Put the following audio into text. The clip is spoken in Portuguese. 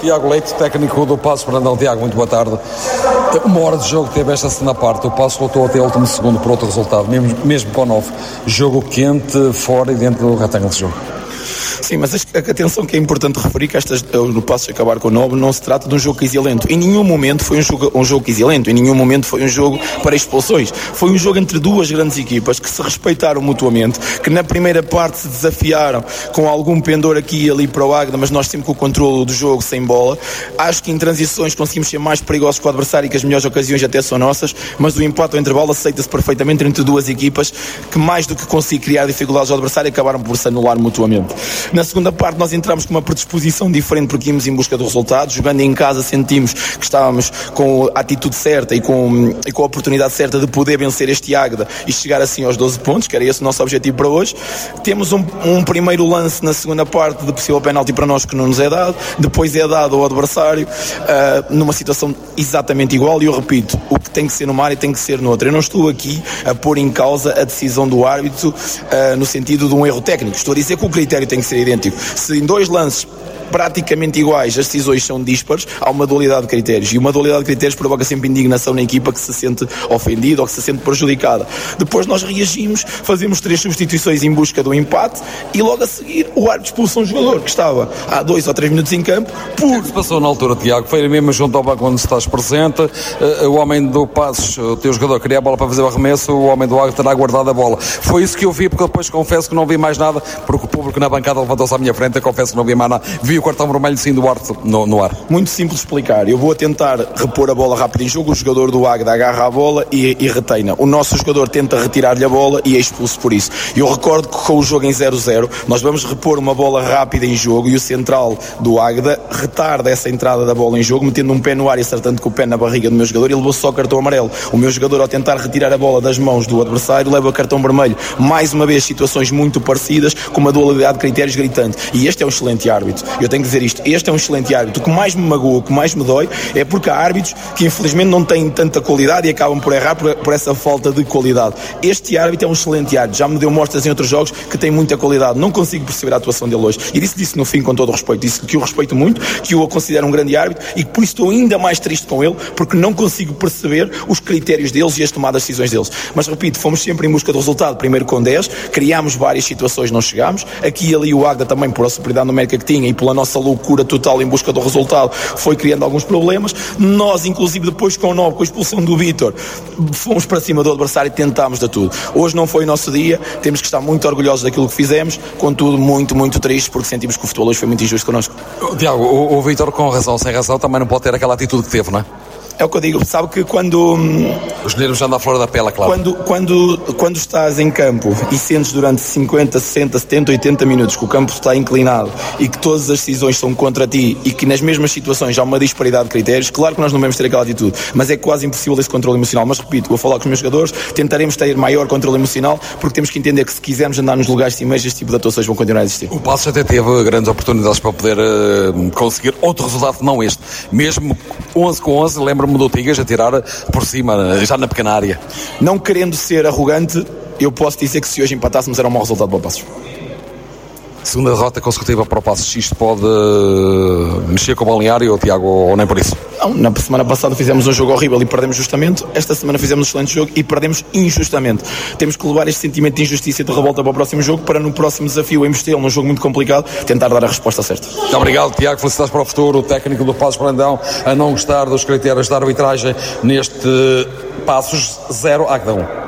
Tiago Leite, técnico do Passos Brandão. Tiago, muito boa tarde. Uma hora de jogo teve esta segunda parte. O Passos lutou até o último segundo por outro resultado, mesmo com 9. Jogo quente, fora e dentro do retângulo de jogo. Sim, mas atenção que é importante referir que no Passos acabar com 9 não se trata de um jogo esilento. Em nenhum momento foi um jogo esilento, em nenhum momento foi um jogo para expulsões. Foi um jogo entre duas grandes equipas que se respeitaram mutuamente, que na primeira parte se desafiaram com algum pendor aqui e ali para o Águeda, mas nós sempre com o controle do jogo sem bola. Acho que em transições conseguimos ser mais perigosos com o adversário e que as melhores ocasiões até são nossas, mas o empate ao intervalo aceita-se perfeitamente entre duas equipas que mais do que conseguir criar dificuldades ao adversário acabaram por se anular mutuamente. Na segunda parte nós entramos com uma predisposição diferente porque íamos em busca do resultado. Jogando em casa sentimos que estávamos com a atitude certa e com a oportunidade certa de poder vencer este Águeda e chegar assim aos 12 pontos, que era esse o nosso objetivo para hoje. Temos um primeiro lance na segunda parte de possível penalti para nós que não nos é dado, depois é dado ao adversário numa situação exatamente igual, e eu repito, o que tem que ser numa área tem que ser noutra. Eu não estou aqui a pôr em causa a decisão do árbitro no sentido de um erro técnico. Estou a dizer que o critério tem que ser idêntico. Se em dois lances praticamente iguais as decisões são díspares, há uma dualidade de critérios, e uma dualidade de critérios provoca sempre indignação na equipa que se sente ofendida ou que se sente prejudicada. Depois nós reagimos, fazemos 3 substituições em busca do empate e logo a seguir o árbitro expulsa um jogador que estava há 2 ou 3 minutos em campo. O que se passou na altura, Tiago? Foi mesmo junto ao banco onde estás presente, o homem do Passos, o teu jogador, queria a bola para fazer o arremesso, o homem do Águeda terá guardado a bola. Foi isso que eu vi, porque depois confesso que não vi mais nada, porque o público na bancada levantou-se à minha frente, eu confesso que não vi mais nada. Vi o cartão vermelho sim do Arte no ar. Muito simples de explicar. Eu vou a tentar repor a bola rápido em jogo, o jogador do Águeda agarra a bola e retém-na. O nosso jogador tenta retirar-lhe a bola e é expulso por isso. Eu recordo que com o jogo em 0-0 nós vamos repor uma bola rápida em jogo e o central do Águeda retarda essa entrada da bola em jogo, metendo um pé no ar e acertando com o pé na barriga do meu jogador, e levou só cartão amarelo. O meu jogador, ao tentar retirar a bola das mãos do adversário, leva cartão vermelho. Mais uma vez, situações muito parecidas, com uma dualidade de critérios gritante. E este é um excelente árbitro. Eu tenho que dizer isto. Este é um excelente árbitro. O que mais me magoa, o que mais me dói, é porque há árbitros que infelizmente não têm tanta qualidade e acabam por errar por essa falta de qualidade. Este árbitro é um excelente árbitro. Já me deu mostras em outros jogos que tem muita qualidade. Não consigo perceber a atuação dele hoje. E disse no fim, com todo o respeito. Disse que o respeito muito, que o considero um grande árbitro e que por isso estou ainda mais triste com ele, porque não consigo perceber os critérios deles e as tomadas de decisões deles. Mas repito, fomos sempre em busca do resultado. Primeiro com 10, criámos várias situações, não chegámos. Aqui e ali o Águeda também, por a superioridade numérica que tinha e pela nossa loucura total em busca do resultado, foi criando alguns problemas. Nós, inclusive, depois com o 9, com a expulsão do Vítor, fomos para cima do adversário e tentámos de tudo. Hoje não foi o nosso dia, temos que estar muito orgulhosos daquilo que fizemos, contudo muito, muito tristes, porque sentimos que o futebol hoje foi muito injusto connosco. Tiago, o Vítor, com razão, sem razão, também não pode ter aquela atitude que teve, não é? É o que eu digo, sabe que quando... Os nervos andam à flor da pele, claro. Quando estás em campo e sentes durante 50, 60, 70, 80 minutos que o campo está inclinado e que todas as decisões são contra ti e que nas mesmas situações há uma disparidade de critérios, claro que nós não devemos ter aquela atitude, mas é quase impossível esse controle emocional. Mas repito, vou falar com os meus jogadores, tentaremos ter maior controle emocional, porque temos que entender que se quisermos andar nos lugares de cima, este tipo de atuações vão continuar a existir. O Passos até teve grandes oportunidades para poder conseguir outro resultado que não este. Mesmo 11 com 11, lembro-me do Tigas a tirar por cima, já na pequena área. Não querendo ser arrogante, eu posso dizer que se hoje empatássemos era um mau resultado para o Passos. Segunda derrota consecutiva para o Passos. Isto pode mexer com o balneário, Tiago, ou nem por isso? Não, na semana passada fizemos um jogo horrível e perdemos justamente. Esta semana fizemos um excelente jogo e perdemos injustamente. Temos que levar este sentimento de injustiça e de revolta para o próximo jogo, para no próximo desafio em Mestelo, num jogo muito complicado, tentar dar a resposta certa. Muito obrigado, Tiago. Felicidades para o futuro. O técnico do Passos Brandão a não gostar dos critérios da arbitragem neste Passos 0 Águeda 1.